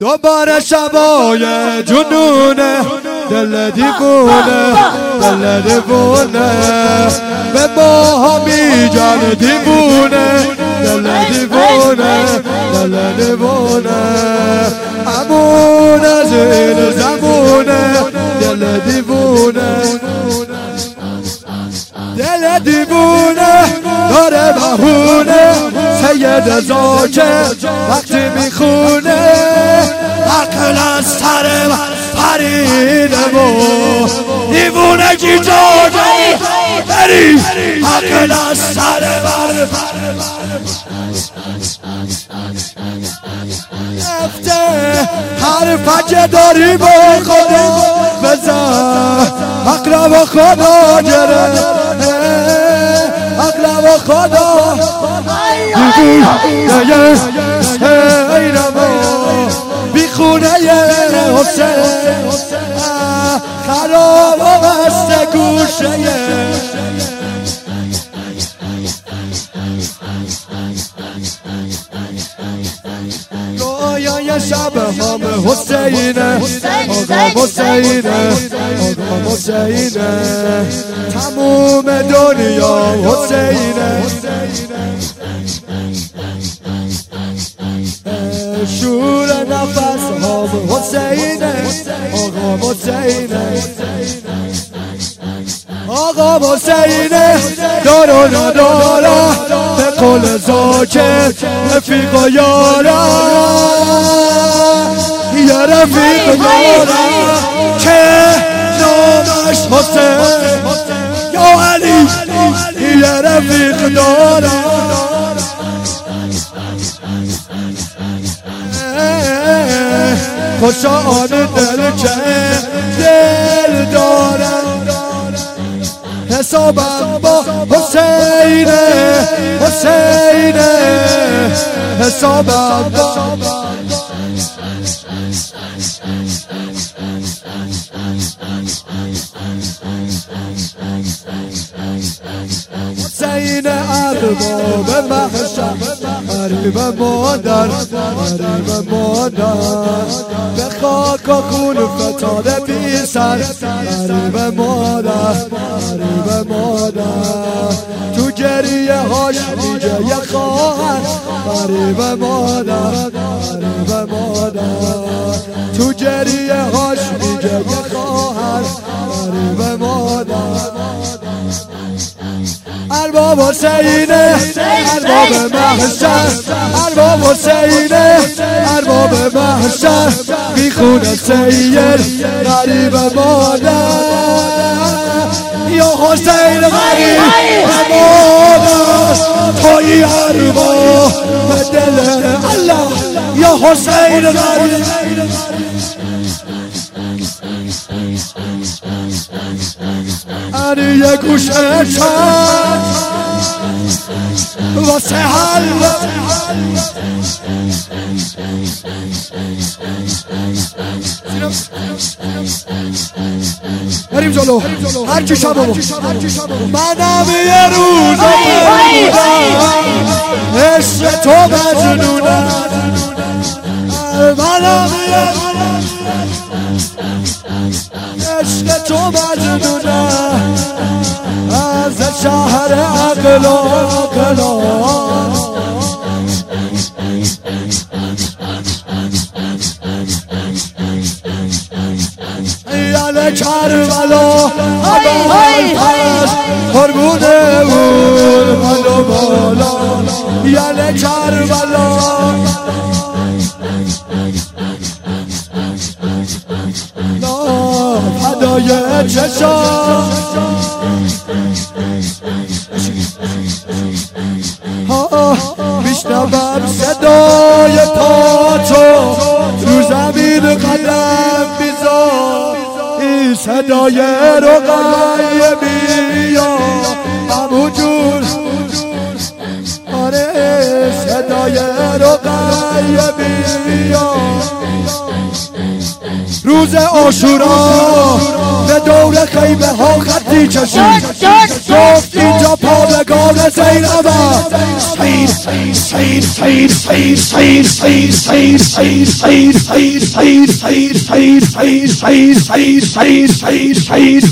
دوباره شبای جنونه دل دیوونه دل دیوونه به ماها میگن دیوونه دل دیوونه دل دیوونه امونه زیر زمونه دل دیوونه دل دیوونه داره بهونه سید زاکر وقتی میخونه عقل از سر پریده و دیوونگی جاگه بری عقل از سر رفته حرفه که داری با خودت بزن عقل و خدا گره عقل و خدا دیوونه بی خونه حسین خراب و بسته گوشه رویای شب همه حسینه آقا حسینه آقا حسینه تموم دنیا حسینه شور نفس هم حسینه آقا حسینه آقا حسینه دار و نداره به قول زاکر رفیق و یاره یا رفیق و یاره که نامش حسین یا علی یا رفیق داره خوشان دل که دل دارم حسابم با حسینه حسینه حسابم با حسین ارباب محشر غریب مادر غریب مادر به خاک و خون فتاده بی سر غریب مادر غریب مادر تو گریه هاش میگه یه خواهر غریب مادر غریب مادر تو گریه هاش میگه یه خواهر غریب مادر ارباب حسینه ارباب محشر ارباب حسینه ارباب محشر بیخونه سید غریب مادر یا حسین غریب مادر توی ارباب به دل الله یا حسین غریب اری یه گوشه چند واسه حلوه بریم جلو هر کی شب بابا منم یه روز عشق تو مجنونه منم عشق تو مجنونه از شهر عقل و یعنی کربلا اول پس قربونه اون منو بالا یعنی کربلا فدای چشم میشنوم صدای پاتو رو زمین قدم بیزار این صدای رقیه بیا همونجور آره صدای رقیه بیا روز عاشورا به دور خیمه ها خطی کشید گفت اینجا پادگان زینبه سید سید سید سید سید سید سید سید سید سید سید سید سید سید سید سید سید سید سید